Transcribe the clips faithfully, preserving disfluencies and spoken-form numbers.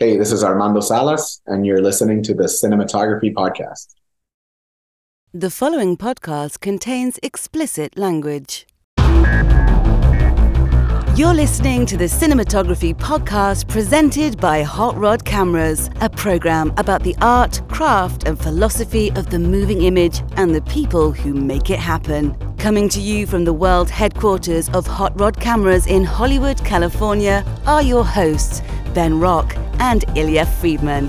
Hey, this is Armando Salas, and you're listening to the Cinematography Podcast. The following podcast contains explicit language. You're listening to the Cinematography Podcast presented by Hot Rod Cameras, a program about the art, craft, and philosophy of the moving image and the people who make it happen. Coming to you from the world headquarters of Hot Rod Cameras in Hollywood, California, are your hosts, Ben Rock and Ilya Friedman.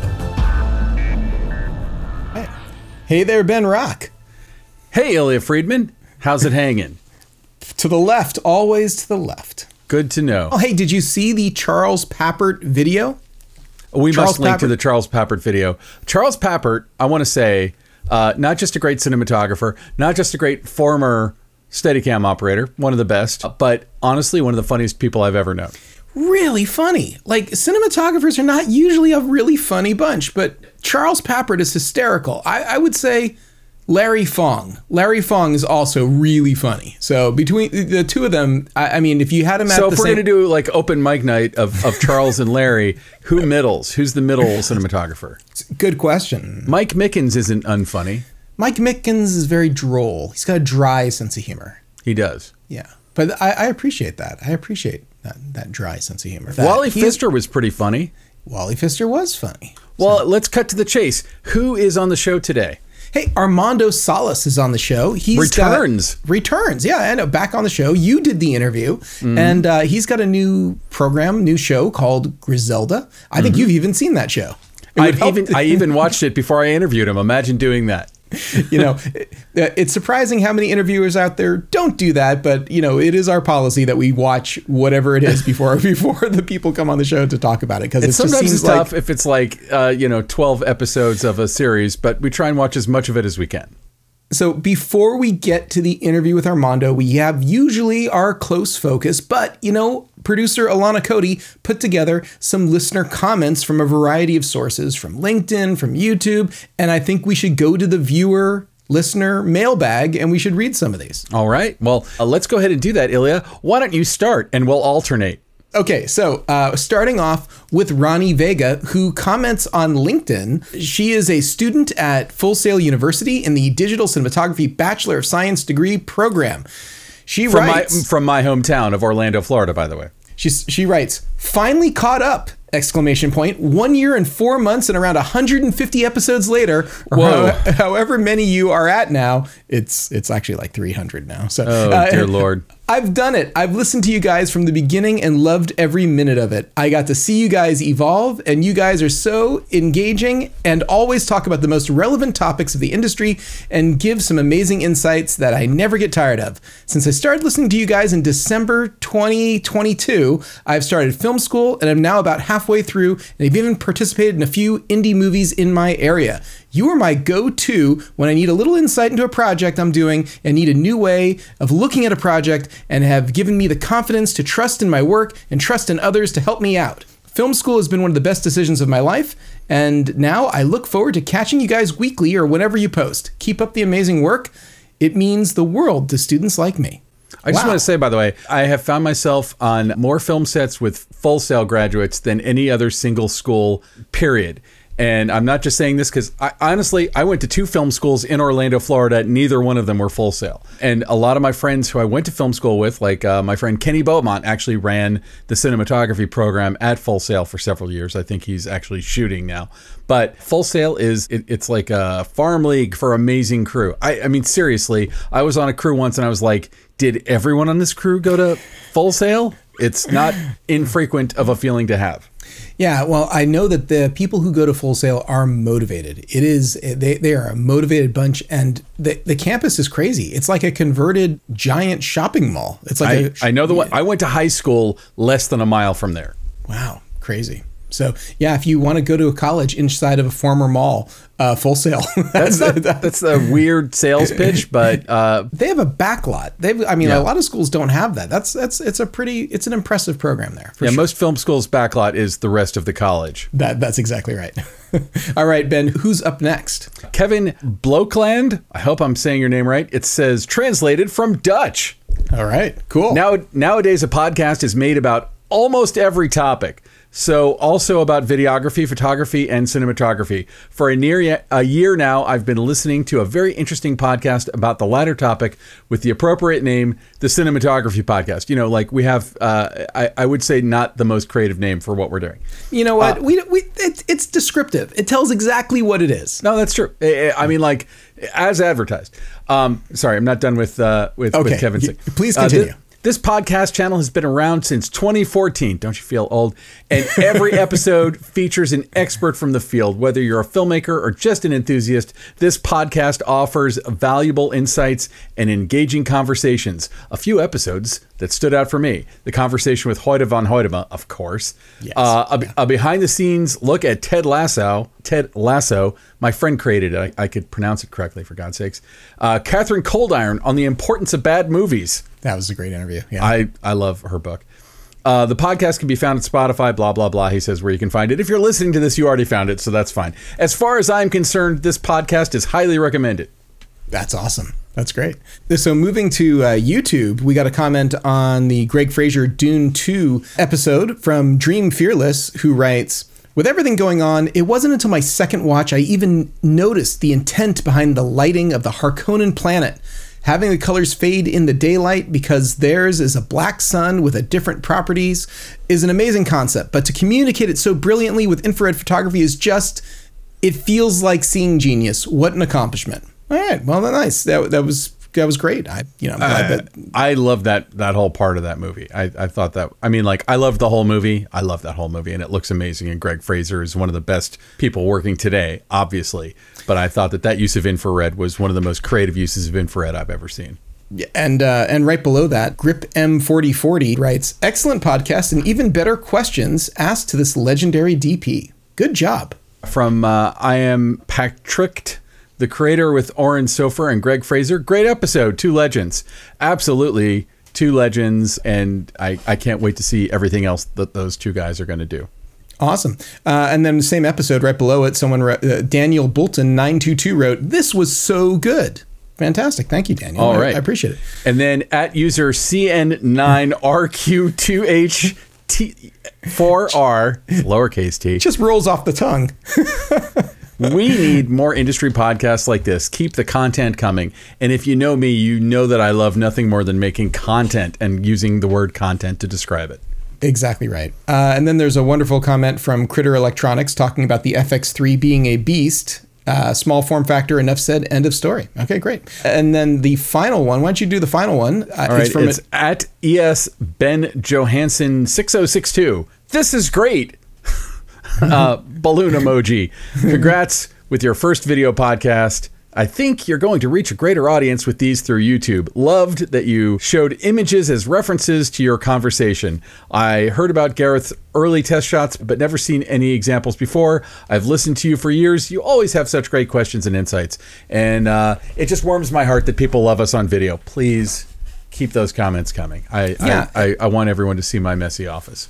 Hey, hey there, Ben Rock. Hey, Ilya Friedman. How's it hanging? To the left, always to the left. Good to know. Oh, hey, did you see the Charles Papert video? We Charles must link Papert. to the Charles Papert video. Charles Papert, I want to say, uh, not just a great cinematographer, not just a great former Steadicam operator, one of the best, but honestly, one of the funniest people I've ever known. Really funny. Like, cinematographers are not usually a really funny bunch, but Charles Papert is hysterical. I, I would say Larry Fong. Larry Fong is also really funny. So between the two of them, I, I mean, if you had them at So the if we're same... going to do like open mic night of, of Charles and Larry, who middles? Who's the middle cinematographer? Good question. Mike Mickens isn't unfunny. Mike Mickens is very droll. He's got a dry sense of humor. He does. Yeah. But I, I appreciate that. I appreciate that, that dry sense of humor. That, Wally he- Pfister was pretty funny. Wally Pfister was funny. Well, so. Let's cut to the chase. Who is on the show today? Hey, Armando Salas is on the show. He's returns. Got, returns. Yeah, I know. Back on the show. You did the interview. Mm. And uh, he's got a new program, new show called Griselda. I think mm-hmm. you've even seen that show. I've even, I even watched it before I interviewed him. Imagine doing that. You know, it's surprising how many interviewers out there don't do that, but you know, it is our policy that we watch whatever it is before before the people come on the show to talk about it, because it sometimes just seems it's like, tough if it's like uh, you know twelve episodes of a series, but we try and watch as much of it as we can. So before we get to the interview with Armando, we have usually our close focus, but you know, producer Alana Cody put together some listener comments from a variety of sources, from LinkedIn, from YouTube, and I think we should go to the viewer listener mailbag and we should read some of these. All right. Well, uh, let's go ahead and do that, Ilya. Why don't you start and we'll alternate? Okay, so uh, starting off with Ronnie Vega, who comments on LinkedIn. She is a student at Full Sail University in the Digital Cinematography Bachelor of Science degree program. She from writes... My, from my hometown of Orlando, Florida, by the way. She, she writes, finally caught up, exclamation point, one year and four months and around one hundred fifty episodes later, or Whoa. how, however many you are at now. It's it's actually like three hundred now. So, oh, uh, dear Lord. I've done it. I've listened to you guys from the beginning and loved every minute of it. I got to see you guys evolve, and you guys are so engaging and always talk about the most relevant topics of the industry and give some amazing insights that I never get tired of. Since I started listening to you guys in December twenty twenty-two, I've started film school and I'm now about halfway through, and I've even participated in a few indie movies in my area. You are my go-to when I need a little insight into a project I'm doing and need a new way of looking at a project, and have given me the confidence to trust in my work and trust in others to help me out. Film school has been one of the best decisions of my life, and now I look forward to catching you guys weekly or whenever you post. Keep up the amazing work. It means the world to students like me. I just Wow. want to say, by the way, I have found myself on more film sets with Full Sail graduates than any other single school, period. And I'm not just saying this because I, honestly, I went to two film schools in Orlando, Florida. Neither one of them were Full Sail. And a lot of my friends who I went to film school with, like uh, my friend Kenny Beaumont, actually ran the cinematography program at Full Sail for several years. I think he's actually shooting now. But Full Sail is, it, it's like a farm league for amazing crew. I, I mean, seriously, I was on a crew once and I was like, did everyone on this crew go to Full Sail? It's not infrequent of a feeling to have. Yeah, well, I know that the people who go to Full Sail are motivated. It is, they, they are a motivated bunch, and the, the campus is crazy. It's like a converted giant shopping mall. It's like I, a, I know the one. I went to high school less than a mile from there. Wow, crazy. So yeah, if you want to go to a college inside of a former mall, uh, Full Sail. that's not, that's a weird sales pitch, but uh, they have a backlot. They've, I mean, yeah. a lot of schools don't have that. That's that's it's a pretty, it's an impressive program there. For yeah, sure. most film schools' backlot is the rest of the college. That that's exactly right. All right, Ben, who's up next? Kevin Blokland. I hope I'm saying your name right. It says translated from Dutch. All right, cool. Now nowadays, a podcast is made about almost every topic. So also about videography, photography, and cinematography. For a near a year now, I've been listening to a very interesting podcast about the latter topic with the appropriate name, the Cinematography Podcast. You know, like we have, uh, I, I would say not the most creative name for what we're doing. You know what? Uh, we we it, It's descriptive. It tells exactly what it is. No, that's true. I mean, like, as advertised. Um, sorry, I'm not done with, uh, with, Okay. with Kevin. Y- please continue. Uh, th- This podcast channel has been around since twenty fourteen. Don't you feel old? And every episode features an expert from the field. Whether you're a filmmaker or just an enthusiast, this podcast offers valuable insights and engaging conversations. A few episodes that stood out for me. The conversation with Hoyte van Hoytema, of course. Yes. Uh, a, a behind-the-scenes look at Ted Lasso. Ted Lasso. My friend created it. I, I could pronounce it correctly, for God's sakes. Uh, Catherine Coldiron on the importance of bad movies. That was a great interview. Yeah. I, I love her book. Uh, the podcast can be found at Spotify, blah, blah, blah. He says where you can find it. If you're listening to this, you already found it, so that's fine. As far as I'm concerned, this podcast is highly recommended. That's awesome. That's great. So moving to uh, YouTube, we got a comment on the Greg Fraser Dune two episode from Dream Fearless, who writes, with everything going on, it wasn't until my second watch I even noticed the intent behind the lighting of the Harkonnen planet. Having the colors fade in the daylight because theirs is a black sun with a different properties is an amazing concept, but to communicate it so brilliantly with infrared photography is just, it feels like seeing genius. What an accomplishment. All right, well, nice. That, that was that was great. I you know I'm glad Uh, that I love that that whole part of that movie. I, I thought that, I mean, like, I love the whole movie. I love that whole movie, and it looks amazing. And Greg Fraser is one of the best people working today, obviously. But I thought that that use of infrared was one of the most creative uses of infrared I've ever seen. And uh, and right below that, Grip M forty forty writes, excellent podcast and even better questions asked to this legendary D P. Good job. From uh, I Am Patricked, the creator with Oren Sofer and Greg Fraser. Great episode. Two legends. Absolutely two legends. And I, I can't wait to see everything else that those two guys are going to do. Awesome. Uh, and then the same episode right below it, someone wrote, uh, Daniel Bolton nine two two wrote, this was so good. Fantastic. Thank you, Daniel. All I, right. I appreciate it. And then at user C N nine R Q two H T four R, lowercase t. Just rolls off the tongue. We need more industry podcasts like this. Keep the content coming. And if you know me, you know that I love nothing more than making content and using the word content to describe it. Exactly right. Uh, and then there's a wonderful comment from Critter Electronics talking about the F X three being a beast. Uh, small form factor, enough said, end of story. Okay, great. And then the final one, why don't you do the final one? Uh, All right, it's from it's it- at E S Ben Johansson six oh six two. This is great. uh, balloon emoji. Congrats with your first video podcast. I think you're going to reach a greater audience with these through YouTube. Loved that you showed images as references to your conversation. I heard about Gareth's early test shots, but never seen any examples before. I've listened to you for years. You always have such great questions and insights. And uh, it just warms my heart that people love us on video. Please keep those comments coming. I, Yeah. I, I, I want everyone to see my messy office.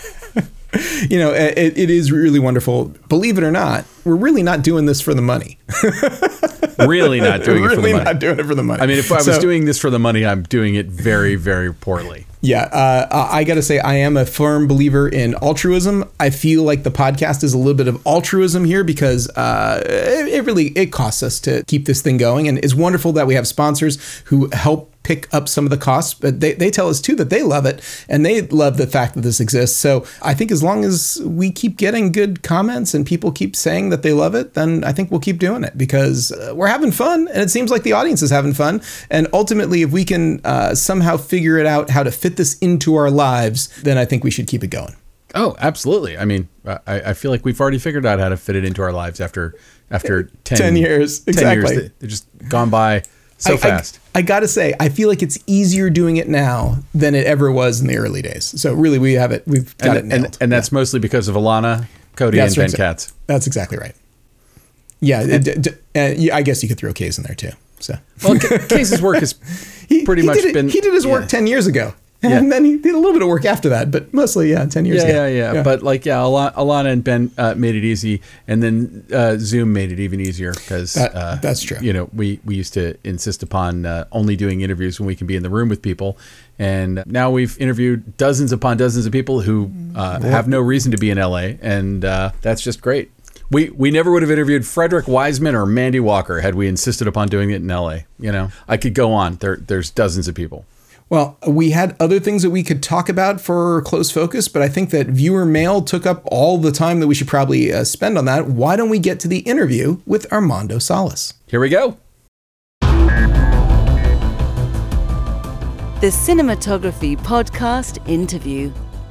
You know, it, it is really wonderful. Believe it or not, we're really not doing this for the money. Really not doing really it for the money. not doing it for the money. I mean, if I was So- doing this for the money, I'm doing it very, very poorly. Yeah, uh, I got to say, I am a firm believer in altruism. I feel like the podcast is a little bit of altruism here because uh, it, it really it costs us to keep this thing going, and it's wonderful that we have sponsors who help pick up some of the costs, but they, they tell us too that they love it and they love the fact that this exists. So I think as long as we keep getting good comments and people keep saying that they love it, then I think we'll keep doing it because uh, we're having fun and it seems like the audience is having fun. And ultimately, if we can uh, somehow figure it out how to fit this into our lives, then I think we should keep it going. Oh, absolutely. I mean, I, I feel like we've already figured out how to fit it into our lives after after ten, ten years. ten Exactly. years. They've just gone by so I, fast. I, I got to say, I feel like it's easier doing it now than it ever was in the early days. So really, we have it. We've got and, it nailed. and, and that's Yeah. mostly because of Alana, Cody, That's and Ben right. Katz. That's exactly right. Yeah, d- d- uh, yeah, I guess you could throw Case in there too. So Well, Case's work has he, pretty he much did it- been. he did his work yeah. ten years ago. And then he did a little bit of work after that, but mostly, yeah, ten years yeah, ago. Yeah, yeah, yeah. But like, yeah, Alana, Alana and Ben uh, made it easy. And then uh, Zoom made it even easier because that, uh, that's true. You know, we, we used to insist upon uh, only doing interviews when we can be in the room with people. And now we've interviewed dozens upon dozens of people who uh, have no reason to be in L A. And uh, that's just great. We we never would have interviewed Frederick Wiseman or Mandy Walker had we insisted upon doing it in L A. You know, I could go on. There There's dozens of people. Well, we had other things that we could talk about for Close Focus, but I think that viewer mail took up all the time that we should probably uh, spend on that. Why don't we get to the interview with Armando Salas? Here we go. The Cinematography Podcast Interview.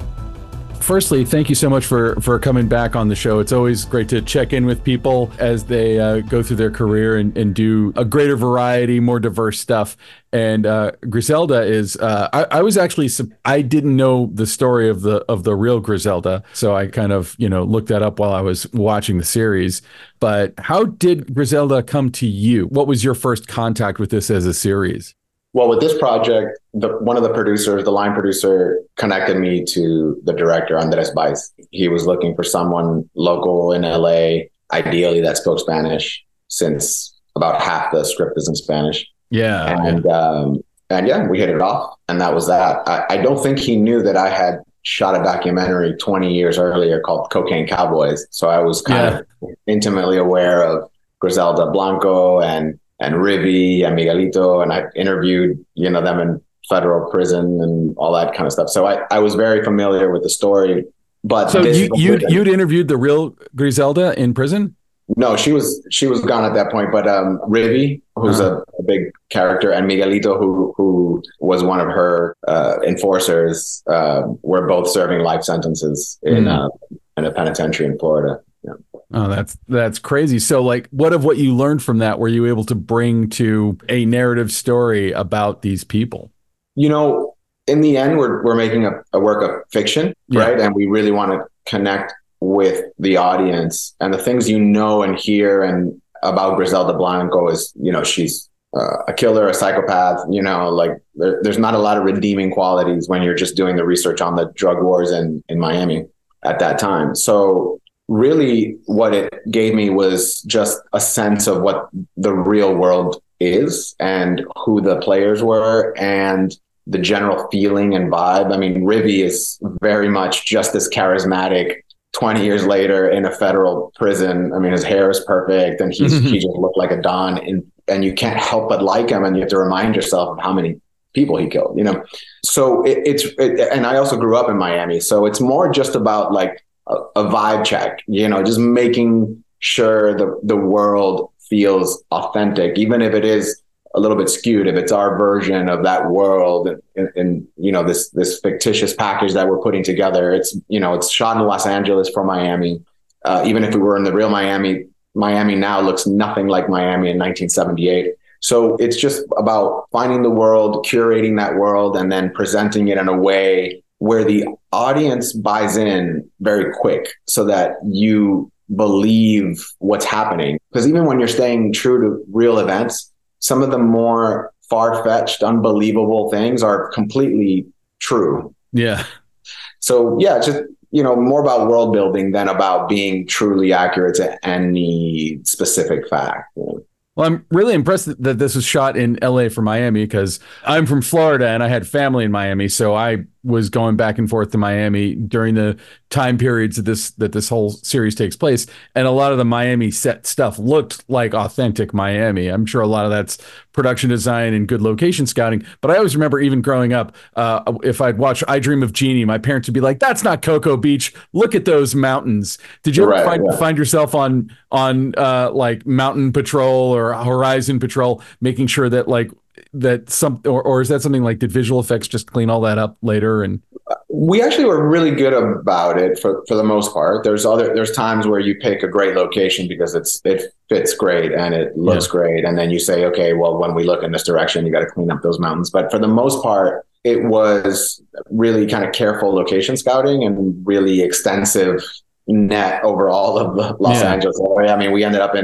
Firstly, thank you so much for, for coming back on the show. It's always great to check in with people as they uh, go through their career and, and do a greater variety, more diverse stuff. And uh, Griselda is, uh, I, I was actually, I didn't know the story of the of the real Griselda. So I kind of, you know, looked that up while I was watching the series. But how did Griselda come to you? What was your first contact with this as a series? Well, with this project, the, one of the producers, the line producer, connected me to the director, Andres Baez. He was looking for someone local in L A, ideally that spoke Spanish, since about half the script is in Spanish. Yeah. And, yeah. Um, and yeah, we hit it off. And that was that. I, I don't think he knew that I had shot a documentary twenty years earlier called Cocaine Cowboys. So I was kind yeah. of intimately aware of Griselda Blanco and and Rivi and Miguelito, and I interviewed, you know, them in federal prison and all that kind of stuff. So I, I was very familiar with the story. But so you you'd, you'd interviewed the real Griselda in prison? No, she was she was gone at that point. But um, Rivi, who's uh-huh. a, a big character, and Miguelito, who who was one of her uh, enforcers, uh, were both serving life sentences in mm. uh, in a penitentiary in Florida. Yeah. Oh, that's that's crazy. So, like, what of what you learned from that were you able to bring to a narrative story about these people? You know, in the end, we're we're making a, a work of fiction, yeah. right? And we really want to connect with the audience. And the things you know and hear and about Griselda Blanco is, you know, she's uh, a killer, a psychopath. You know, like there, there's not a lot of redeeming qualities when you're just doing the research on the drug wars in in Miami at that time. So really what it gave me was just a sense of what the real world is and who the players were and the general feeling and vibe. I mean, Rivi is very much just as charismatic twenty years later in a federal prison. I mean, his hair is perfect and he's he just looked like a Don, and, and you can't help but like him, and you have to remind yourself of how many people he killed, you know? So it, it's, it, and I also grew up in Miami. So it's more just about like, A, a vibe check, you know, just making sure the, the world feels authentic, even if it is a little bit skewed, if it's our version of that world and, and, you know, this, this fictitious package that we're putting together. It's, you know, it's shot in Los Angeles for Miami. Uh, even if we were in the real Miami, Miami now looks nothing like Miami in nineteen seventy-eight. So it's just about finding the world, curating that world, and then presenting it in a way where the audience buys in very quick so that you believe what's happening. Because even when you're staying true to real events, some of the more far-fetched, unbelievable things are completely true. Yeah. So yeah, just, you know, more about world building than about being truly accurate to any specific fact. You know? Well, I'm really impressed that this was shot in L A for Miami because I'm from Florida and I had family in Miami. So I was going back and forth to Miami during the time periods that this that this whole series takes place. And a lot of the Miami set stuff looked like authentic Miami. I'm sure a lot of that's production design and good location scouting. But I always remember even growing up, uh, if I'd watch I Dream of Jeannie, my parents would be like, that's not Cocoa Beach. Look at those mountains. Did you ever right, find, yeah. find yourself on on uh, like Mountain Patrol or Horizon Patrol, making sure that like that some or, or is that something like, did visual effects just clean all that up later? And we actually were really good about it for, for the most part. There's other there's times where you pick a great location because it's it fits great and it looks yeah. great, and then you say, okay, well, when we look in this direction, you got to clean up those mountains. But for the most part, it was really kind of careful location scouting and really extensive net over all of the Los yeah. Angeles area. I mean, we ended up in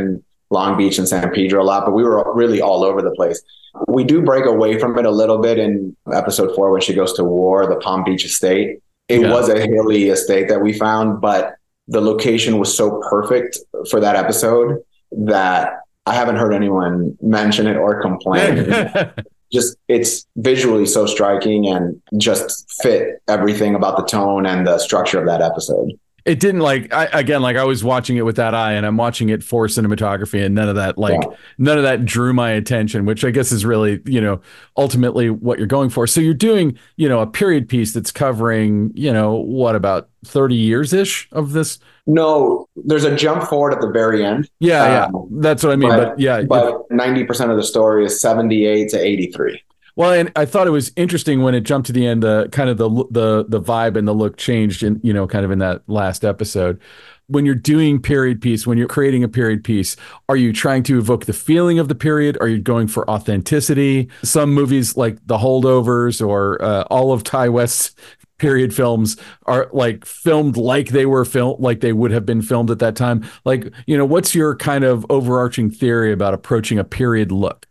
Long Beach and San Pedro a lot, but we were really all over the place. We do break away from it a little bit in episode four when she goes to war, the Palm Beach estate. It yeah. was a hilly estate that we found, but the location was so perfect for that episode that I haven't heard anyone mention it or complain. Just, it's visually so striking and just fit everything about the tone and the structure of that episode. It didn't like, I, again, like I was watching it with that eye and I'm watching it for cinematography and none of that, like yeah. none of that drew my attention, which I guess is really, you know, ultimately what you're going for. So you're doing, you know, a period piece that's covering, you know, what, about thirty years ish of this? No, there's a jump forward at the very end. Yeah, um, yeah, that's what I mean. But, but yeah, but ninety percent of the story is seventy-eight to eighty-three. Well, and I thought it was interesting when it jumped to the end, uh, kind of the the the vibe and the look changed in, you know, kind of in that last episode. When you're doing period piece, when you're creating a period piece, are you trying to evoke the feeling of the period? Are you going for authenticity? Some movies like The Holdovers or uh, all of Ty West's period films are like filmed like they were filmed, like they would have been filmed at that time. Like, you know, what's your kind of overarching theory about approaching a period look?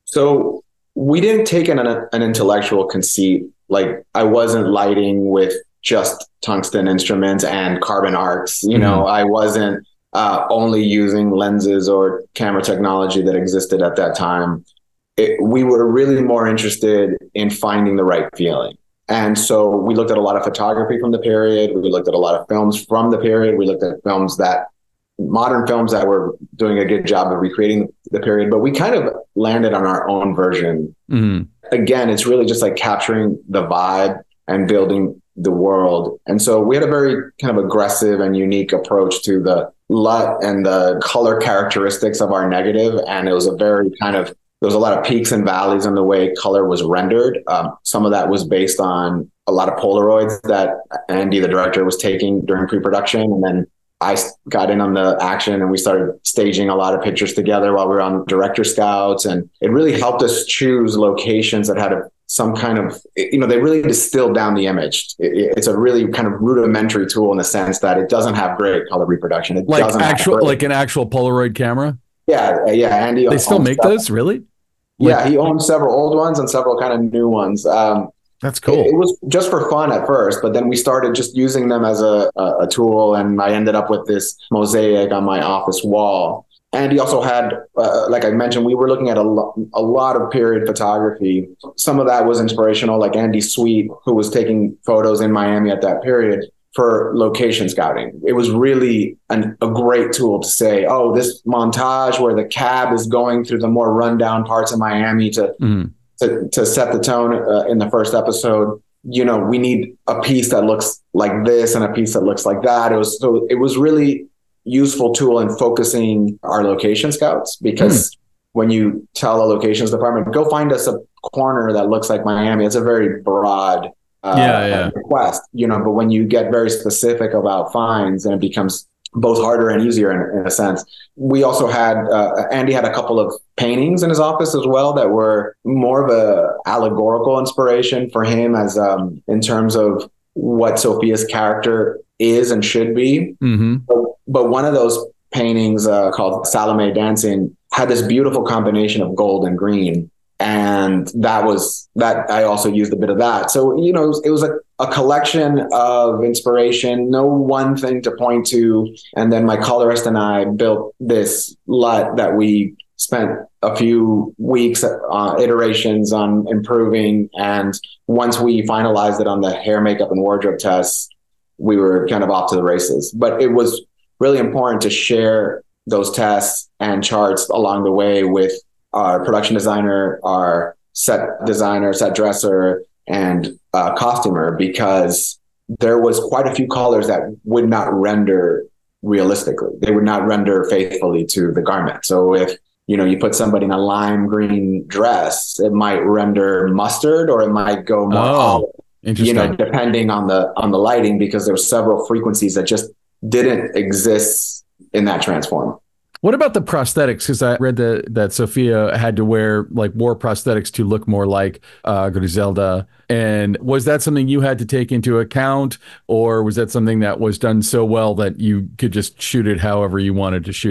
So we didn't take an, an intellectual conceit. Like I wasn't lighting with just tungsten instruments and carbon arcs. You mm-hmm. know, I wasn't uh, only using lenses or camera technology that existed at that time. It, we were really more interested in finding the right feeling. And so we looked at a lot of photography from the period. We looked at a lot of films from the period. We looked at films that modern films that were doing a good job of recreating the period, but we kind of landed on our own version. Mm-hmm. Again, it's really just like capturing the vibe and building the world. And so we had a very kind of aggressive and unique approach to the L U T and the color characteristics of our negative. And it was a very kind of, there was a lot of peaks and valleys in the way color was rendered. Um, some of that was based on a lot of Polaroids that Andy, the director, was taking during pre-production. And then I got in on the action and we started staging a lot of pictures together while we were on director scouts. And it really helped us choose locations that had a, some kind of, you know, they really distilled down the image. It, it's a really kind of rudimentary tool in the sense that it doesn't have great color reproduction. It like doesn't actual, like an actual Polaroid camera. Yeah. Yeah. Andy. They still make several, those, really? Yeah. Like, he owns several old ones and several kind of new ones. Um, That's cool. It, it was just for fun at first, but then we started just using them as a, a, a tool. And I ended up with this mosaic on my office wall. And he also had, uh, like I mentioned, we were looking at a, lo- a lot of period photography. Some of that was inspirational, like Andy Sweet, who was taking photos in Miami at that period for location scouting. It was really an, a great tool to say, oh, this montage where the cab is going through the more rundown parts of Miami to mm. To, to set the tone uh, in the first episode, you know, we need a piece that looks like this and a piece that looks like that. It was so it was really useful tool in focusing our location scouts because mm. when you tell a locations department, go find us a corner that looks like Miami, it's a very broad uh, yeah, yeah. request, you know, but when you get very specific about finds, then it becomes both harder and easier in, in a sense. We also had, uh, Andy had a couple of paintings in his office as well that were more of a allegorical inspiration for him as um, in terms of what Sophia's character is and should be. Mm-hmm. But, but one of those paintings uh, called Salome Dancing had this beautiful combination of gold and green. And that was that I also used a bit of that. So, you know, it was, it was a, a collection of inspiration, no one thing to point to. And then my colorist and I built this L U T that we spent a few weeks uh, iterations on improving. And once we finalized it on the hair, makeup, and wardrobe tests, we were kind of off to the races. But it was really important to share those tests and charts along the way with our production designer, our set designer, set dresser, and uh, costumer, because there was quite a few colors that would not render realistically. They would not render faithfully to the garment. So if, you know, you put somebody in a lime green dress, it might render mustard or it might go more oh, olive, interesting. You know, depending on the on the lighting, because there were several frequencies that just didn't exist in that transform. What about the prosthetics? Because I read that that Sophia had to wear like war prosthetics to look more like uh, Griselda. And was that something you had to take into account, or was that something that was done so well that you could just shoot it however you wanted to shoot it?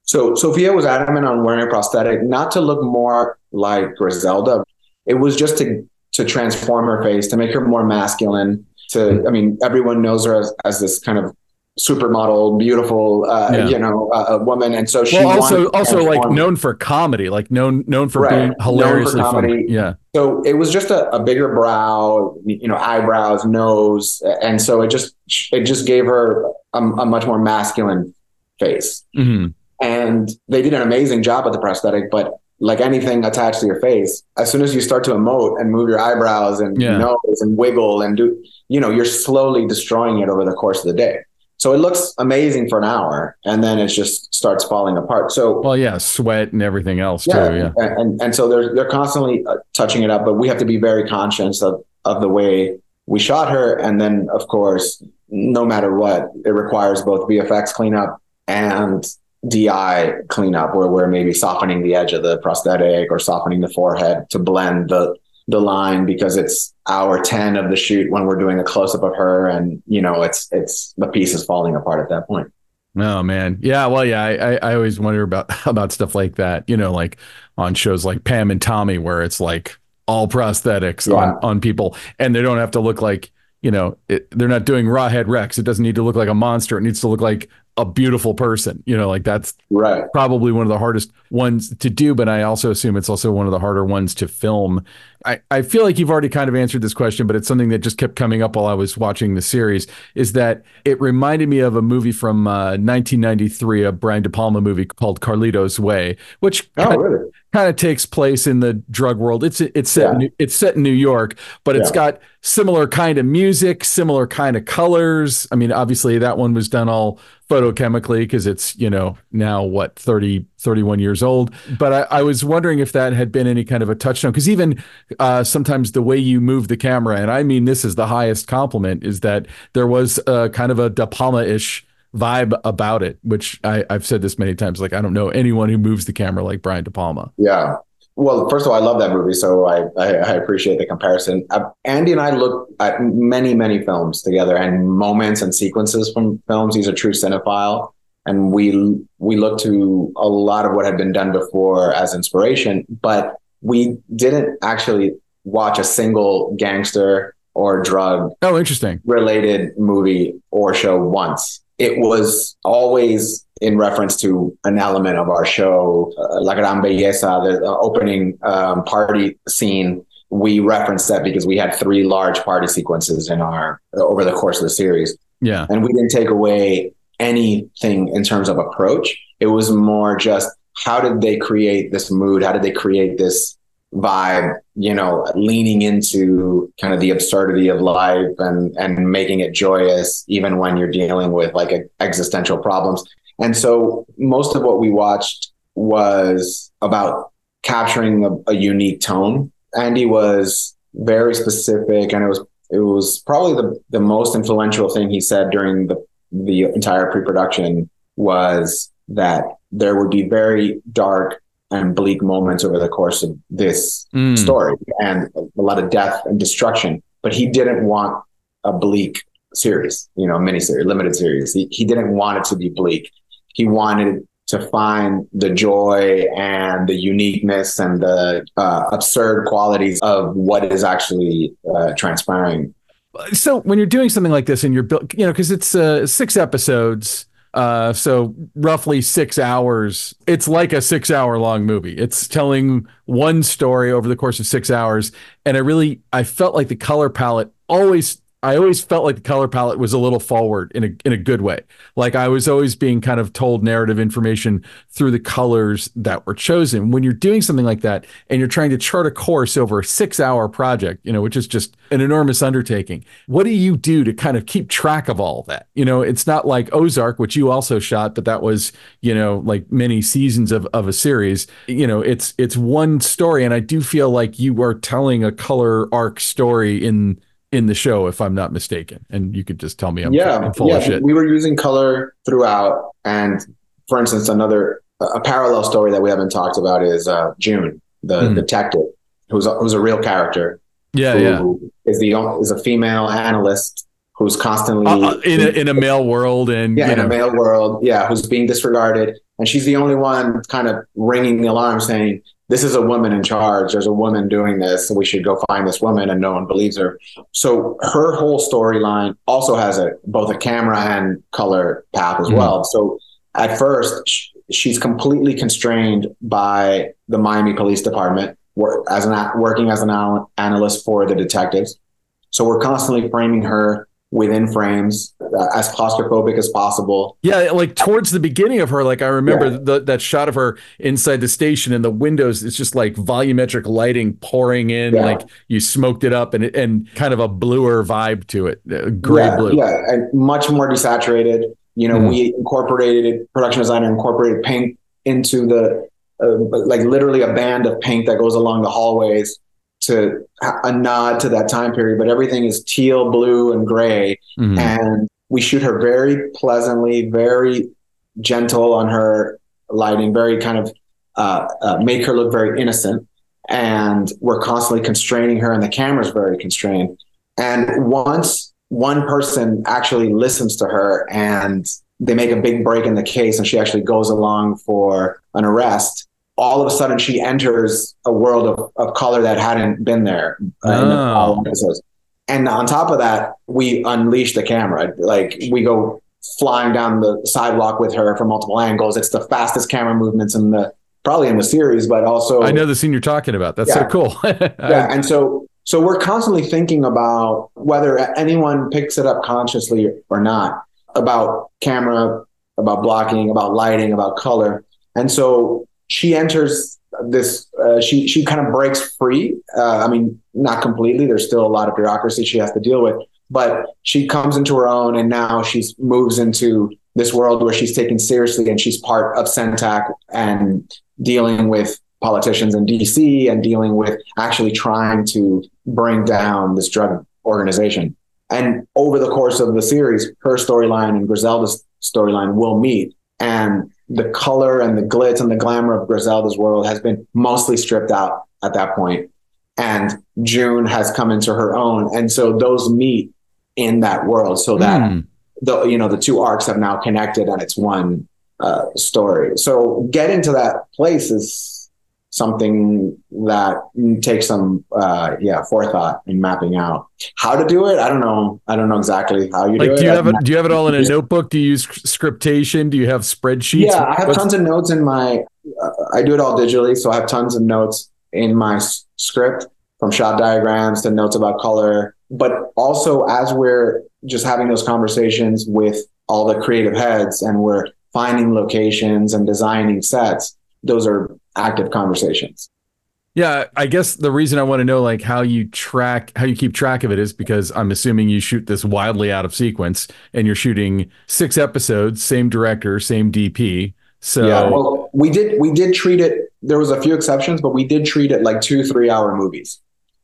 So Sophia was adamant on wearing a prosthetic, not to look more like Griselda. It was just to to transform her face, to make her more masculine. To, I mean, everyone knows her as, as this kind of supermodel, beautiful, uh, yeah. you know, uh, a woman, and so she well, also also like known for comedy, like known known for right. being hilariously known for comedy. Funny. Yeah. So it was just a, a bigger brow, you know, eyebrows, nose, and so it just it just gave her a, a much more masculine face. Mm-hmm. And they did an amazing job with the prosthetic, but like anything attached to your face, as soon as you start to emote and move your eyebrows and yeah. nose and wiggle and do, you know, you're slowly destroying it over the course of the day. So it looks amazing for an hour, and then it just starts falling apart. So, well, yeah, sweat and everything else yeah, too. Yeah, and and, and so they're they're constantly uh, touching it up, but we have to be very conscious of of the way we shot her, and then of course, no matter what, it requires both V F X cleanup and D I cleanup, where we're maybe softening the edge of the prosthetic or softening the forehead to blend the the line, because it's hour ten of the shoot when we're doing a close up of her, and you know it's it's the piece is falling apart at that point. Oh man, yeah. Well, yeah. I I always wonder about about stuff like that. You know, like on shows like Pam and Tommy, where it's like all prosthetics yeah. on on people, and they don't have to look like, you know, it, they're not doing Rawhead Rex. It doesn't need to look like a monster. It needs to look like a beautiful person, you know, like that's right. probably one of the hardest ones to do, but I also assume it's also one of the harder ones to film. I, I feel like you've already kind of answered this question, but it's something that just kept coming up while I was watching the series, is that it reminded me of a movie from uh, nineteen ninety-three, a Brian De Palma movie called Carlito's Way, which oh, kind, really? kind of takes place in the drug world. It's it's set yeah. in, it's set in New York, but it's yeah. got similar kind of music, similar kind of colors. I mean, obviously that one was done all photochemically because it's, you know, now what, thirty, thirty-one years old. But I, I was wondering if that had been any kind of a touchstone, because even uh, sometimes the way you move the camera, and I mean this is the highest compliment, is that there was uh, kind of a De Palma-ish vibe about it, which I, I've said this many times. Like, I don't know anyone who moves the camera like Brian De Palma. Yeah. Well, first of all, I love that movie, so I, I, I appreciate the comparison. Uh, Andy and I look at many, many films together, and moments and sequences from films. He's a true cinephile, and we we look to a lot of what had been done before as inspiration, but we didn't actually watch a single gangster or drug oh, interesting related movie or show once. It was always in reference to an element of our show, uh, La Gran Belleza, the uh, opening um, party scene. We referenced that because we had three large party sequences in our over the course of the series. Yeah, and we didn't take away anything in terms of approach. It was more just, how did they create this mood? How did they create this vibe, you know, leaning into kind of the absurdity of life and and making it joyous, even when you're dealing with like a, existential problems. And so most of what we watched was about capturing a, a unique tone. Andy was very specific, and it was it was probably the, the most influential thing he said during the the entire pre-production was that there would be very dark and bleak moments over the course of this mm. story, and a lot of death and destruction. But he didn't want a bleak series, you know, miniseries, limited series. He, he didn't want it to be bleak. He wanted to find the joy and the uniqueness and the uh, absurd qualities of what is actually uh, transpiring. So when you're doing something like this and you're built, you know, because it's uh, six episodes, Uh, so roughly six hours. It's like a six hour long movie. It's telling one story over the course of six hours. And I really, I felt like the color palette always, I always felt like the color palette was a little forward in a, in a good way. Like I was always being kind of told narrative information through the colors that were chosen. When you're doing something like that and you're trying to chart a course over a six hour project, you know, which is just an enormous undertaking, what do you do to kind of keep track of all of that? You know, it's not like Ozark, which you also shot, but that was, you know, like many seasons of, of a series. You know, it's, it's one story. And I do feel like you are telling a color arc story in, in the show, if I'm not mistaken. And you could just tell me I'm, yeah, I'm full yeah. of shit. We were using color throughout. And for instance, another, a parallel story that we haven't talked about is uh, June, the mm. detective, who's a, who's a real character. Yeah, who yeah. Is the is a female analyst who's constantly uh, in a in a male world, and yeah, you in know. a male world, yeah, who's being disregarded, And she's the only one kind of ringing the alarm saying, this is a woman in charge. There's a woman doing this. So we should go find this woman, and no one believes her. So her whole storyline also has a both a camera and color path as mm-hmm. well. So at first, sh- she's completely constrained by the Miami Police Department, wor- as an working as an al- analyst for the detectives. So we're constantly framing her within frames, uh, as claustrophobic as possible. Yeah, like towards the beginning of her, like I remember yeah. the, that shot of her inside the station and the windows, it's just like volumetric lighting pouring in, yeah. like you smoked it up, and and kind of a bluer vibe to it, uh, gray yeah, blue. Yeah, and much more desaturated. You know, mm. we incorporated, production designer incorporated paint into the, uh, like literally a band of paint that goes along the hallways to a nod to that time period, but everything is teal, blue, and gray. Mm-hmm. And we shoot her very pleasantly, very gentle on her lighting, very kind of uh, uh, make her look very innocent. And we're constantly constraining her, and the camera's very constrained. And once one person actually listens to her and they make a big break in the case, and she actually goes along for an arrest, all of a sudden she enters a world of, of color that hadn't been there uh, oh. in all episodes. And on top of that, we unleash the camera. Like we go flying down the sidewalk with her from multiple angles. It's the fastest camera movements in the, probably in the series, but also. I know the scene you're talking about. That's yeah. so cool. yeah. And so, so we're constantly thinking about whether anyone picks it up consciously or not, about camera, about blocking, about lighting, about color. And so she enters this, uh, she she kind of breaks free. Uh, I mean, not completely. There's still a lot of bureaucracy she has to deal with, but she comes into her own, and now she's moves into this world where she's taken seriously, and she's part of CENTAC and dealing with politicians in D C and dealing with actually trying to bring down this drug organization. And over the course of the series, her storyline and Griselda's storyline will meet, and the color and the glitz and the glamour of Griselda's world has been mostly stripped out at that point. And June has come into her own. And so those meet in that world, so that mm. the, you know, the two arcs have now connected, and it's one uh, story. So getting to that place is something that takes some, uh, yeah, forethought in mapping out how to do it. I don't know. I don't know exactly how you like, do it. Do you have it? Do you have it all in a notebook? Do you use scriptation? Do you have spreadsheets? Yeah, I have What's... tons of notes in my, uh, I do it all digitally. So I have tons of notes in my s- script, from shot diagrams to notes about color. But also, as we're just having those conversations with all the creative heads, and we're finding locations and designing sets, those are active conversations. Yeah, I guess the reason I want to know like how you track, how you keep track of it, is because I'm assuming you shoot this wildly out of sequence, and you're shooting six episodes, same director, same D P. So yeah, well, we did we did treat it. There was a few exceptions, but we did treat it like two three hour movies.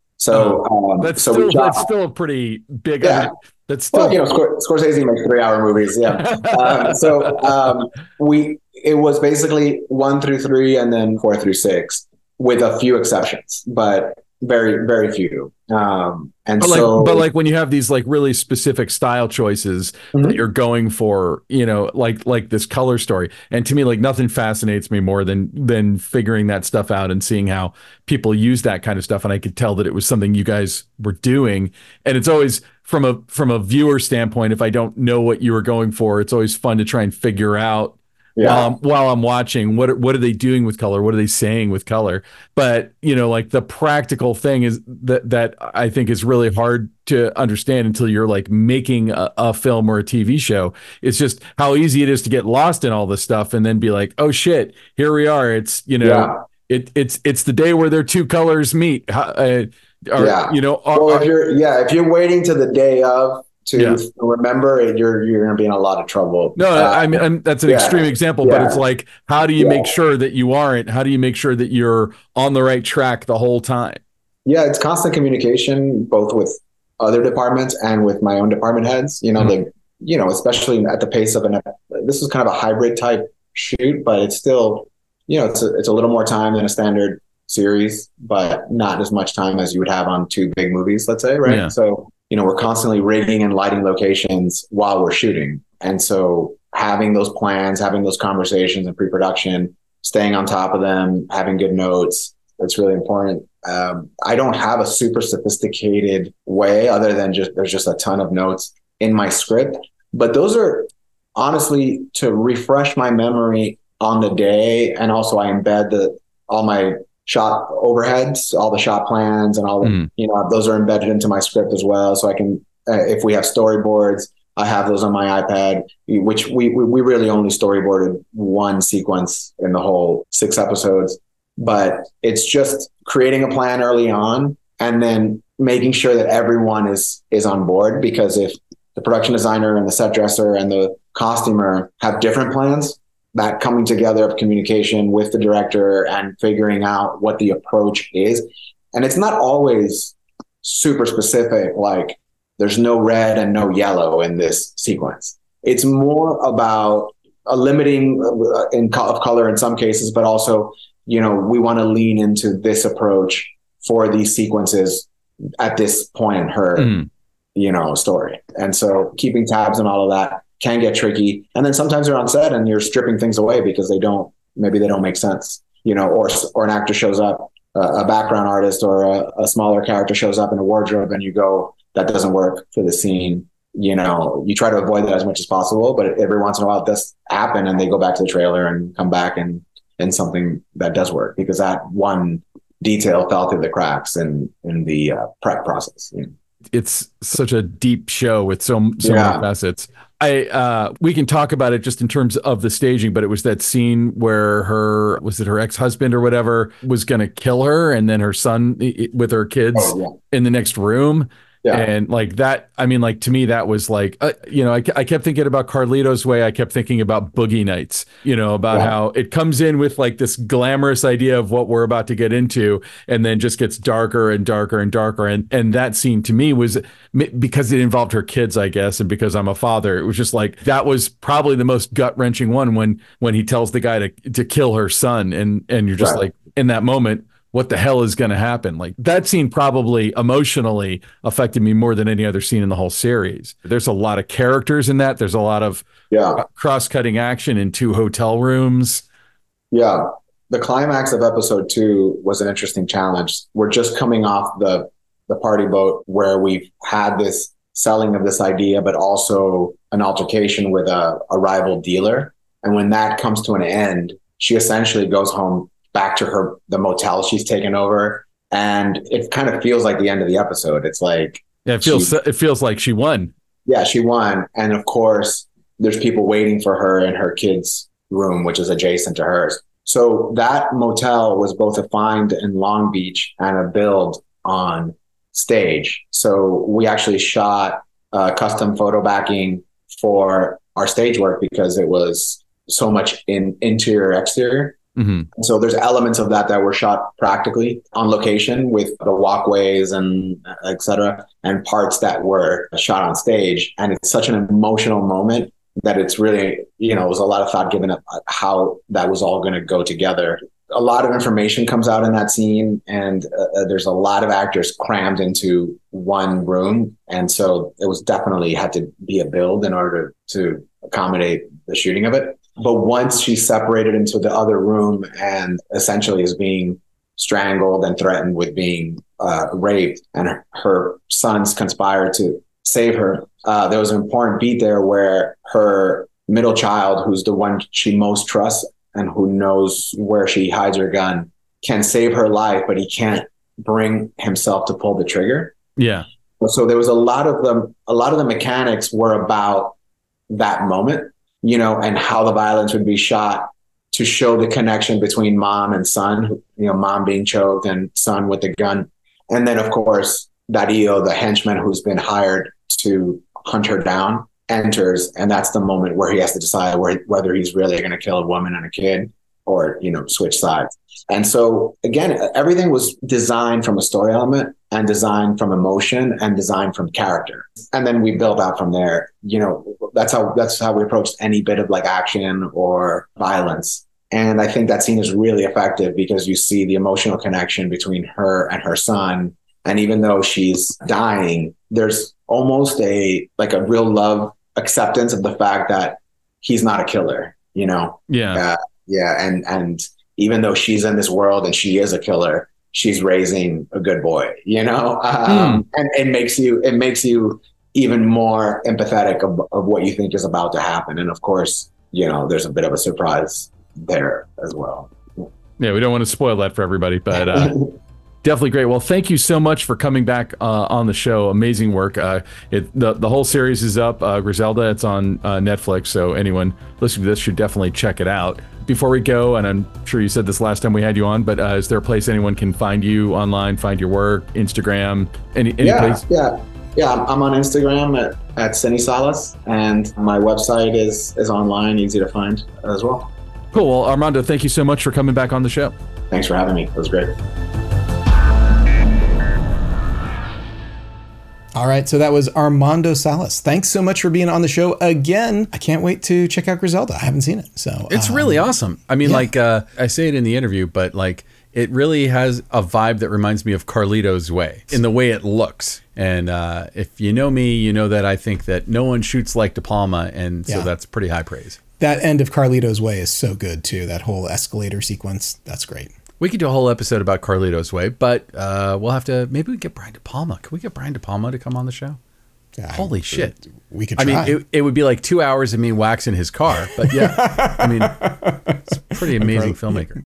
So oh, um, that's so still shot, that's still a pretty big. Yeah. I mean, that's still, well, you know, Scor- Scorsese makes three hour movies. Yeah. um, so um, we. It was basically one through three and then four through six, with a few exceptions, but very, very few. Um, and but so, like, but like when you have these like really specific style choices mm-hmm. that you're going for, you know, like like this color story, and to me, like nothing fascinates me more than than figuring that stuff out and seeing how people use that kind of stuff. And I could tell that it was something you guys were doing, and it's always from a from a viewer standpoint. If I don't know what you were going for, it's always fun to try and figure out. Yeah. While I'm, while I'm watching, what are, what are they doing with color? What are they saying with color? But, you know, like the practical thing is that that I think is really hard to understand until you're like making a, a film or a T V show. It's just how easy it is to get lost in all this stuff and then be like, oh shit, here we are. It's, you know, yeah. it it's it's the day where their two colors meet. Uh, or, yeah. You know, are, well, if you're yeah, if you're waiting to the day of to yeah. remember it, you're you're going to be in a lot of trouble. No, uh, I mean I'm, that's an yeah. extreme example, yeah. but it's like, how do you yeah. make sure that you aren't? How do you make sure that you're on the right track the whole time? Yeah, it's constant communication, both with other departments and with my own department heads. You know, mm-hmm. they, you know, especially at the pace of an. This is kind of a hybrid type shoot, but it's still, you know, it's a, it's a little more time than a standard series, but not as much time as you would have on two big movies, let's say, right? Yeah. So. You know, we're constantly rigging and lighting locations while we're shooting. And so having those plans, having those conversations in pre-production, staying on top of them, having good notes. It's really important. Um, I don't have a super sophisticated way other than just, there's just a ton of notes in my script, but those are honestly to refresh my memory on the day. And also I embed the, all my shot overheads, all the shot plans and all the, mm. you know, those are embedded into my script as well. So I can, uh, if we have storyboards, I have those on my iPad, which we, we, we really only storyboarded one sequence in the whole six episodes. But it's just creating a plan early on and then making sure that everyone is is on board, because if the production designer and the set dresser and the costumer have different plans, that coming together of communication with the director and figuring out what the approach is. And it's not always super specific, like there's no red and no yellow in this sequence. It's more about a limiting in of color in some cases, but also, you know, we want to lean into this approach for these sequences at this point in her, mm. you know, story. And so keeping tabs on all of that can get tricky. And then sometimes you're on set and you're stripping things away because they don't, maybe they don't make sense, you know, or, or an actor shows up, uh, a background artist or a, a smaller character shows up in a wardrobe and you go, that doesn't work for the scene. You know, you try to avoid that as much as possible, but every once in a while it does happen and they go back to the trailer and come back and, and something that does work because that one detail fell through the cracks in, in the uh, prep process. You know? It's such a deep show with so, so yeah. many facets. I, uh, we can talk about it just in terms of the staging, but it was that scene where her, was it her ex-husband or whatever was going to kill her. And then her son with her kids oh, yeah. in the next room. Yeah. And like that, I mean, like to me, that was like, uh, you know, I, I kept thinking about Carlito's Way. I kept thinking about Boogie Nights, you know, about yeah. how it comes in with like this glamorous idea of what we're about to get into and then just gets darker and darker and darker. And, and that scene to me was because it involved her kids, I guess. And because I'm a father, it was just like, that was probably the most gut wrenching one when, when he tells the guy to, to kill her son. And, and you're just right. like in that moment, what the hell is going to happen? Like that scene probably emotionally affected me more than any other scene in the whole series. There's a lot of characters in that. There's a lot of yeah. cross-cutting action in two hotel rooms. Yeah. The climax of episode two was an interesting challenge. We're just coming off the, the party boat where we've had this selling of this idea, but also an altercation with a, a rival dealer. And when that comes to an end, she essentially goes home back to her, the motel she's taken over. And it kind of feels like the end of the episode. It's like, yeah, it feels, she, it feels like she won. Yeah, she won. And of course there's people waiting for her in her kids' room, which is adjacent to hers. So that motel was both a find in Long Beach and a build on stage. So we actually shot uh, custom photo backing for our stage work because it was so much in interior, exterior. Mm-hmm. So there's elements of that that were shot practically on location with the walkways and et cetera, and parts that were shot on stage. And it's such an emotional moment that it's really, you know, it was a lot of thought given at how that was all going to go together. A lot of information comes out in that scene, and uh, there's a lot of actors crammed into one room. And so it was definitely had to be a build in order to accommodate the shooting of it. But once she's separated into the other room and essentially is being strangled and threatened with being uh, raped, and her, her sons conspire to save her, uh, there was an important beat there where her middle child, who's the one she most trusts and who knows where she hides her gun, can save her life, but he can't bring himself to pull the trigger. Yeah. So there was a lot of them, a lot of the mechanics were about that moment, you know, and how the violence would be shot to show the connection between mom and son, you know, mom being choked and son with the gun. And then, of course, Dario, the henchman who's been hired to hunt her down, enters. And that's the moment where he has to decide where, whether he's really going to kill a woman and a kid or, you know, switch sides. And so, again, everything was designed from a story element and designed from emotion and designed from character. And then we build out from there. You know, that's how that's how we approached any bit of like action or violence. And I think that scene is really effective because you see the emotional connection between her and her son. And even though she's dying, there's almost a like a real love acceptance of the fact that he's not a killer, you know? Yeah. Uh, yeah. And, and even though she's in this world and she is a killer, she's raising a good boy, you know? Um, mm. And it makes you, it makes you even more empathetic of, of what you think is about to happen. And of course, you know, there's a bit of a surprise there as well. Yeah, we don't want to spoil that for everybody, but uh, definitely great. Well, thank you so much for coming back uh, on the show. Amazing work. Uh, it, the, the whole series is up. Uh, Griselda, it's on uh, Netflix, so anyone listening to this should definitely check it out. Before we go, and I'm sure you said this last time we had you on, but uh, is there a place anyone can find you online, find your work, Instagram, any, any yeah, place? Yeah, yeah. I'm on Instagram at, at Cine Salas, and my website is, is online, easy to find as well. Cool. Well, Armando, thank you so much for coming back on the show. Thanks for having me. It was great. All right, so that was Armando Salas. Thanks so much for being on the show again. I can't wait to check out Griselda. I haven't seen it, so it's um, really awesome. I mean, yeah. like uh, I say it in the interview, but like it really has a vibe that reminds me of Carlito's Way in the way it looks. And uh, if you know me, you know that I think that no one shoots like De Palma, and so yeah. that's pretty high praise. That end of Carlito's Way is so good too. That whole escalator sequence, that's great. We could do a whole episode about Carlito's Way, but uh, we'll have to, maybe we get Brian De Palma. Can we get Brian De Palma to come on the show? Yeah, Holy shit. We could try. I mean, it, it would be like two hours of me waxing his car, but yeah, I mean, it's a pretty amazing filmmaker.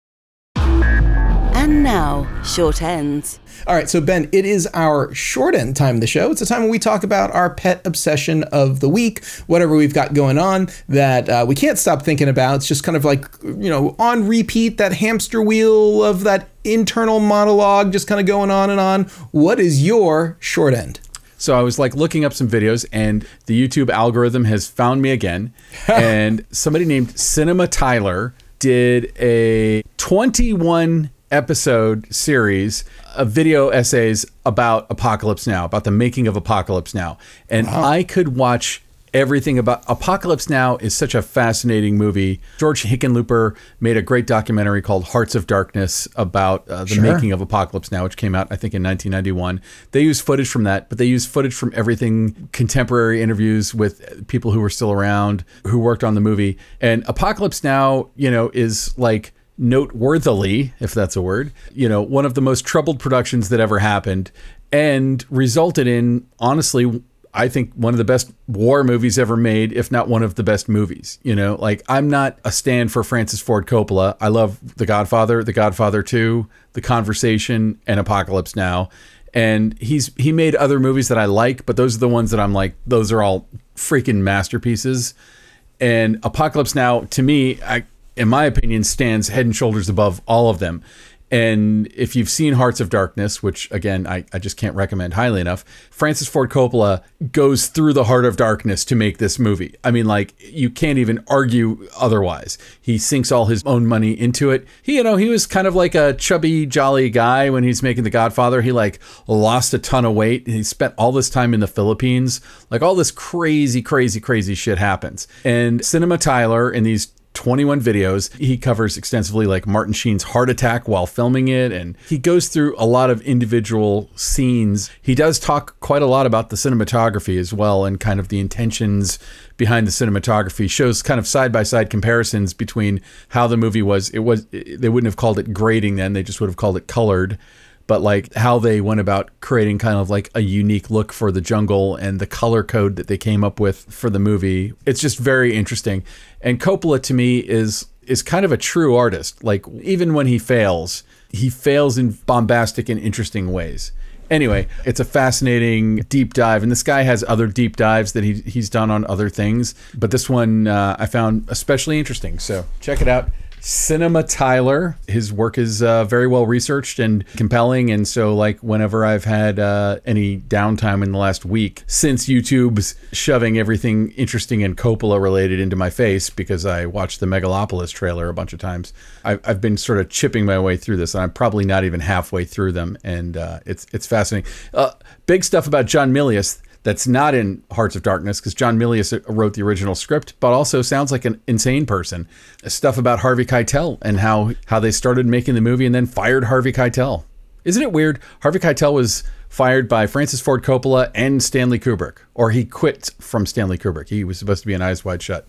And now, short ends. All right, so Ben, it is our short end time of the show. It's a time when we talk about our pet obsession of the week, whatever we've got going on that uh, we can't stop thinking about. It's just kind of like, you know, on repeat, that hamster wheel of that internal monologue just kind of going on and on. What is your short end? So I was like looking up some videos, and the YouTube algorithm has found me again. And somebody named Cinema Tyler did a twenty-one episode series of video essays about Apocalypse Now, about the making of Apocalypse Now. And wow. I could watch everything about Apocalypse Now. Is such a fascinating movie. George Hickenlooper made a great documentary called Hearts of Darkness about uh, the sure. making of Apocalypse Now, which came out, I think, in nineteen ninety-one. They used footage from that, but they used footage from everything, contemporary interviews with people who were still around, who worked on the movie. And Apocalypse Now, you know, is like noteworthily, if that's a word, you know, one of the most troubled productions that ever happened, and resulted in, honestly, I think one of the best war movies ever made, if not one of the best movies. You know, like, I'm not a stand for Francis Ford Coppola. I love The Godfather, The Godfather two, The Conversation, and Apocalypse Now. And he's he made other movies that I like, but those are the ones that I'm like, those are all freaking masterpieces. And Apocalypse Now, to me, I in my opinion, stands head and shoulders above all of them. And if you've seen Hearts of Darkness, which again, I, I just can't recommend highly enough, Francis Ford Coppola goes through the heart of darkness to make this movie. I mean, like, you can't even argue otherwise. He sinks all his own money into it. He, you know, he was kind of like a chubby, jolly guy when he's making The Godfather. He like lost a ton of weight. He spent all this time in the Philippines. Like, all this crazy, crazy, crazy shit happens. And Cinema Tyler, in these twenty-one videos, he covers extensively like Martin Sheen's heart attack while filming it, and he goes through a lot of individual scenes. He does talk quite a lot about the cinematography as well, and kind of the intentions behind the cinematography. Shows kind of side-by-side comparisons between how the movie was. It was they wouldn't have called it grading then, they just would have called it colored. But like how they went about creating kind of like a unique look for the jungle and the color code that they came up with for the movie. It's just very interesting. And Coppola, to me, is is kind of a true artist. Like, even when he fails, he fails in bombastic and interesting ways. Anyway, it's a fascinating deep dive, and this guy has other deep dives that he, he's done on other things, but this one uh, I found especially interesting. So check it out. Cinema Tyler. His work is uh, very well researched and compelling, and so like whenever I've had uh, any downtime in the last week since YouTube's shoving everything interesting and Coppola related into my face because I watched the Megalopolis trailer a bunch of times, I've, I've been sort of chipping my way through this, and I'm probably not even halfway through them, and uh, it's it's fascinating. Uh, big stuff about John Milius that's not in Hearts of Darkness, because John Milius wrote the original script, but also sounds like an insane person. Stuff about Harvey Keitel and how, how they started making the movie and then fired Harvey Keitel. Isn't it weird? Harvey Keitel was fired by Francis Ford Coppola and Stanley Kubrick, or he quit from Stanley Kubrick. He was supposed to be an Eyes Wide Shut.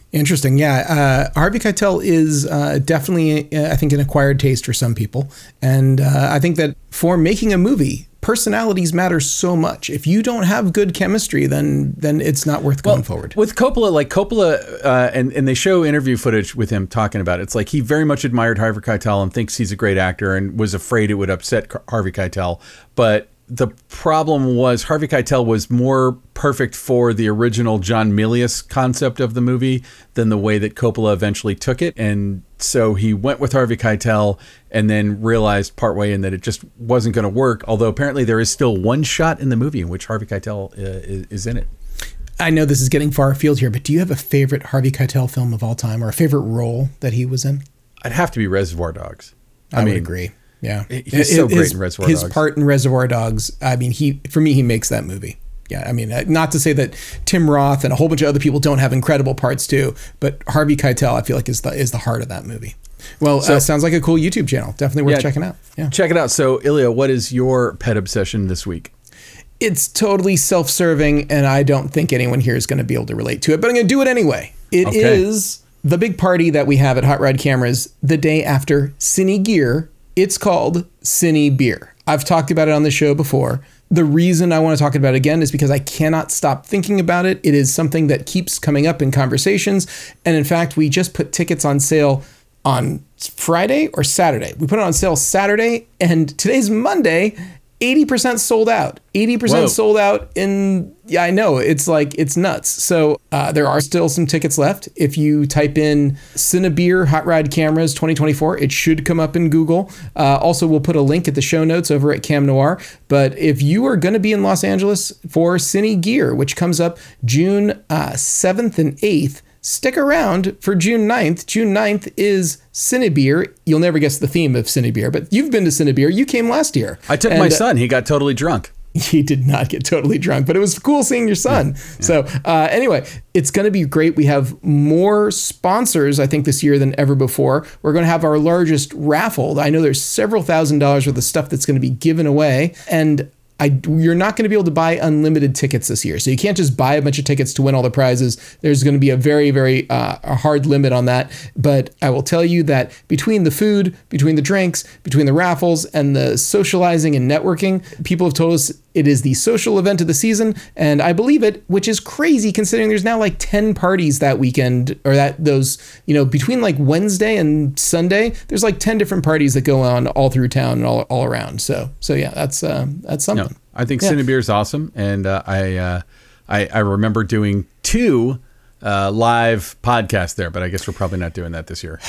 Interesting. Yeah. Uh, Harvey Keitel is uh, definitely, uh, I think, an acquired taste for some people. And uh, I think that for making a movie, personalities matter so much. If you don't have good chemistry, then then it's not worth going well, forward. With Coppola, like Coppola, uh, and, and they show interview footage with him talking about it. It's like he very much admired Harvey Keitel and thinks he's a great actor and was afraid it would upset Harvey Keitel. But the problem was Harvey Keitel was more perfect for the original John Milius concept of the movie than the way that Coppola eventually took it. And so he went with Harvey Keitel and then realized partway in that it just wasn't going to work. Although apparently there is still one shot in the movie in which Harvey Keitel uh, is, is in it. I know this is getting far afield here, but do you have a favorite Harvey Keitel film of all time or a favorite role that he was in? I'd have to be Reservoir Dogs. I, I mean, would agree. Yeah, he's so great in Reservoir Dogs. His part in Reservoir Dogs, I mean, he for me, he makes that movie. Yeah, I mean, not to say that Tim Roth and a whole bunch of other people don't have incredible parts too, but Harvey Keitel, I feel like, is the is the heart of that movie. Well, so, uh, sounds like a cool YouTube channel. Definitely worth yeah, checking out. Yeah, check it out. So, Ilya, what is your pet obsession this week? It's totally self-serving, and I don't think anyone here is going to be able to relate to it, but I'm going to do it anyway. It okay. is the big party that we have at Hot Rod Cameras the day after Cine Gear. It's called Cine Beer. I've talked about it on the show before. The reason I want to talk about it again is because I cannot stop thinking about it. It is something that keeps coming up in conversations. And in fact, we just put tickets on sale on Friday or Saturday. We put it on sale Saturday, and today's Monday. eighty percent sold out. eighty percent Whoa. Sold out in, yeah, I know. It's like, it's nuts. So uh, there are still some tickets left. If you type in Cinebeer Hot Rod Cameras twenty twenty-four, it should come up in Google. Uh, also, we'll put a link at the show notes over at Cam Noir. But if you are going to be in Los Angeles for Cine Gear, which comes up June uh, seventh and eighth, stick around for June ninth. June ninth is Cinebeer. You'll never guess the theme of Cinebeer, but you've been to Cinebeer. You came last year. I took and, my son. He got totally drunk. He did not get totally drunk, but it was cool seeing your son. Yeah, yeah. So uh, anyway, it's going to be great. We have more sponsors, I think, this year than ever before. We're going to have our largest raffle. I know there's several thousand dollars worth of stuff that's going to be given away. And I, you're not going to be able to buy unlimited tickets this year. So you can't just buy a bunch of tickets to win all the prizes. There's going to be a very, very uh, a hard limit on that. But I will tell you that between the food, between the drinks, between the raffles and the socializing and networking, people have told us it is the social event of the season. And I believe it, which is crazy considering there's now like ten parties that weekend, or that those, you know, between like Wednesday and Sunday, there's like ten different parties that go on all through town and all, all around. So, so yeah, that's, uh, that's something. No, I think yeah. Cinebeer is awesome. And uh, I, uh, I, I remember doing two uh, live podcasts there, but I guess we're probably not doing that this year.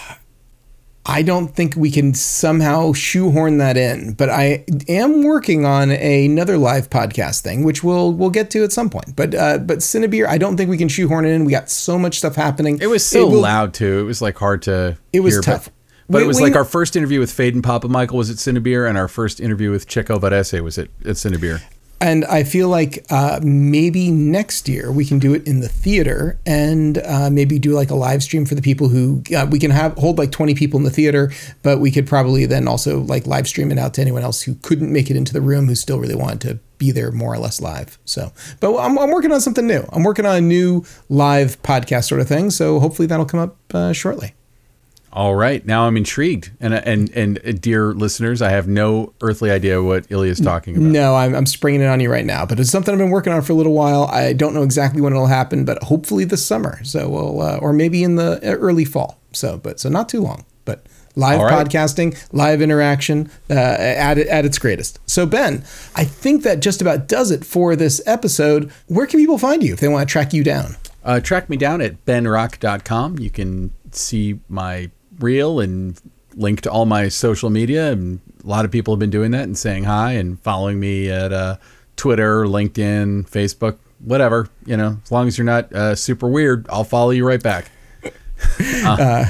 I don't think we can somehow shoehorn that in, but I am working on another live podcast thing, which we'll we'll get to at some point. But uh, but Cinebeer, I don't think we can shoehorn it in. We got so much stuff happening. It was so it will, loud too. It was like hard to. It was hear, tough. But, but we, it was we, like our first interview with Fade and Papa Michael was at Cinebeer, and our first interview with Checo Varese was at, at Cinebeer. And I feel like uh, maybe next year we can do it in the theater and uh, maybe do like a live stream for the people who uh, we can have hold like twenty people in the theater, but we could probably then also like live stream it out to anyone else who couldn't make it into the room who still really wanted to be there more or less live. So, but I'm, I'm working on something new. I'm working on a new live podcast sort of thing. So hopefully that'll come up uh, shortly. All right. Now I'm intrigued. And, and, and uh, dear listeners, I have no earthly idea what Ilya is talking about. No, I'm, I'm springing it on you right now, but it's something I've been working on for a little while. I don't know exactly when it'll happen, but hopefully this summer. So we'll, uh, or maybe in the early fall. So, but so not too long, but live right. podcasting, live interaction uh, at, at its greatest. So Ben, I think that just about does it for this episode. Where can people find you if they want to track you down? Uh, track me down at ben rock dot com. You can see my reel and link to all my social media, and a lot of people have been doing that and saying hi and following me at uh, Twitter, LinkedIn, Facebook, whatever. You know, as long as you're not uh, super weird, I'll follow you right back. Uh, uh,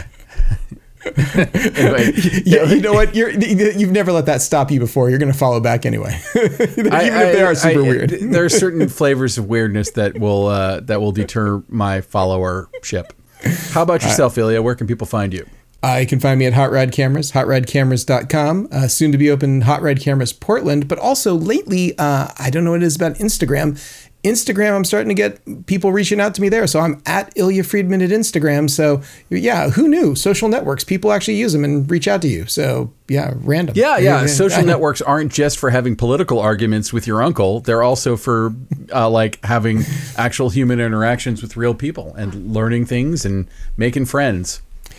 anyway, yeah, you know what? You're you've never let that stop you before. You're going to follow back anyway, even I, if they are super I, weird. There are certain flavors of weirdness that will uh, that will deter my followership. How about yourself, Ilya? Where can people find you? Uh, you can find me at Hot Rod Cameras, hot rod cameras dot com. Uh, soon to be open Hot Rod Cameras Portland, but also lately, uh, I don't know what it is about Instagram. Instagram, I'm starting to get people reaching out to me there. So I'm at Ilya Friedman at Instagram. So yeah, who knew? Social networks, people actually use them and reach out to you. So yeah, random. Yeah, yeah. Social networks aren't just for having political arguments with your uncle. They're also for uh, like having actual human interactions with real people and learning things and making friends.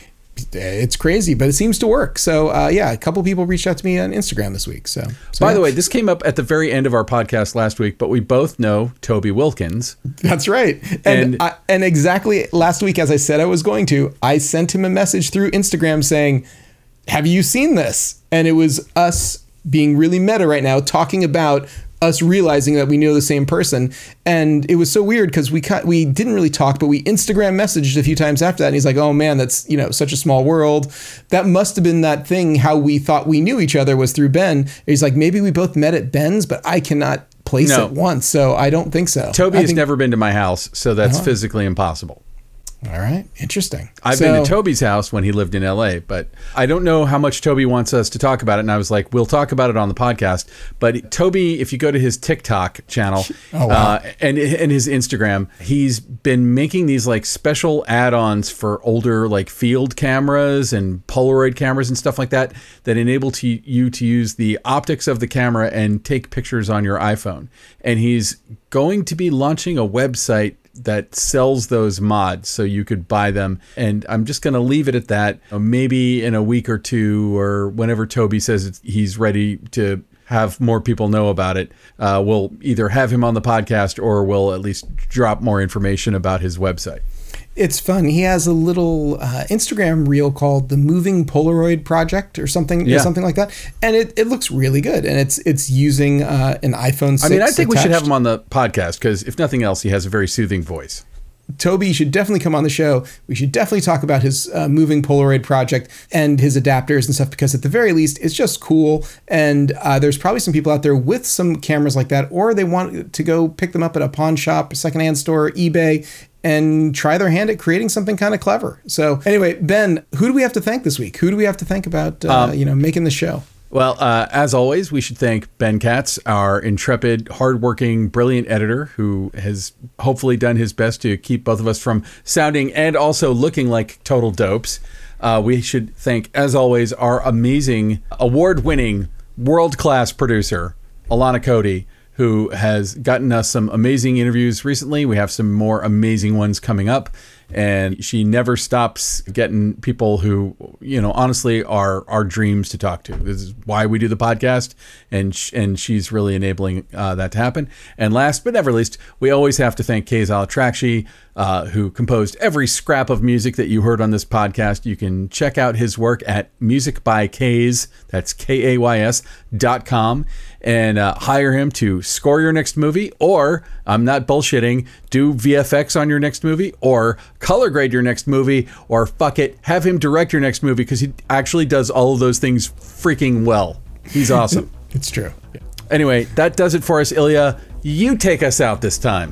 It's crazy, but it seems to work. So uh, yeah, a couple people reached out to me on Instagram this week. So, so by yeah. the way, this came up at the very end of our podcast last week, but we both know Toby Wilkins. That's right. And and, I, and exactly last week, as I said I was going to, I sent him a message through Instagram saying, have you seen this? And it was us being really meta right now, talking about us realizing that we know the same person. And it was so weird because we cut, we didn't really talk, but we Instagram messaged a few times after that. And he's like, oh man, that's, you know, such a small world. That must have been that thing, how we thought we knew each other was through Ben. He's like, maybe we both met at Ben's, but I cannot place no. it once. So I don't think so. Toby I has think, never been to my house, so that's uh-huh. physically impossible. All right. Interesting. I've so, been to Toby's house when he lived in L A, but I don't know how much Toby wants us to talk about it. And I was like, we'll talk about it on the podcast. But Toby, if you go to his TikTok channel oh, wow. uh, and, and his Instagram, he's been making these like special add-ons for older like field cameras and Polaroid cameras and stuff like that, that enable to, you to use the optics of the camera and take pictures on your iPhone. And he's going to be launching a website that sells those mods so you could buy them. And I'm just going to leave it at that. Maybe in a week or two, or whenever Toby says it's, he's ready to have more people know about it, uh, we'll either have him on the podcast or we'll at least drop more information about his website. It's fun. He has a little uh, Instagram reel called the Moving Polaroid Project or something, yeah. or something like that, and it, it looks really good. And it's it's using uh, an iPhone six. I mean, I think attached. we should have him on the podcast because, if nothing else, he has a very soothing voice. Toby should definitely come on the show. We should definitely talk about his uh, Moving Polaroid project and his adapters and stuff, because at the very least, it's just cool. And uh, there's probably some people out there with some cameras like that, or they want to go pick them up at a pawn shop, a secondhand store, eBay, and try their hand at creating something kind of clever. So anyway, Ben, who do we have to thank this week? Who do we have to thank about, uh, um, you know, making the show? Well, uh, as always, we should thank Ben Katz, our intrepid, hardworking, brilliant editor, who has hopefully done his best to keep both of us from sounding and also looking like total dopes. Uh, we should thank, as always, our amazing, award-winning, world-class producer, Alana Cody, who has gotten us some amazing interviews recently. We have some more amazing ones coming up. And she never stops getting people who, you know, honestly are our dreams to talk to. This is why we do the podcast, and sh- and she's really enabling uh, that to happen. And last but never least, we always have to thank Kays Alatrakshi, uh, who composed every scrap of music that you heard on this podcast. You can check out his work at Music by Kays, that's K A Y S dot com, and uh, hire him to score your next movie, or, I'm not bullshitting, do V F X on your next movie, or color grade your next movie, or fuck it, have him direct your next movie, because he actually does all of those things freaking well. He's awesome. It's true. Anyway, that does it for us, Ilya. You take us out this time.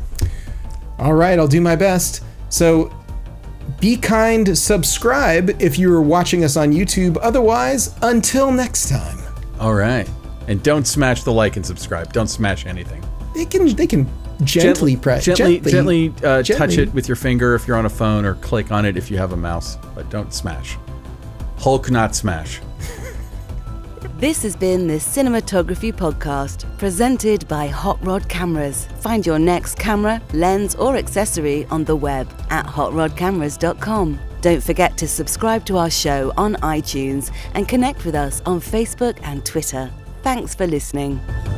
All right, I'll do my best. So be kind, subscribe if you're watching us on YouTube. Otherwise, until next time. All right. And don't smash the like and subscribe. Don't smash anything. They can they can gently press gently gently, gently, uh, gently touch it with your finger if you're on a phone, or click on it if you have a mouse, but don't smash. Hulk, not smash. This has been the Cinematography Podcast, presented by Hot Rod Cameras. Find your next camera, lens, or accessory on the web at hot rod cameras dot com. Don't forget to subscribe to our show on iTunes and connect with us on Facebook and Twitter. Thanks for listening.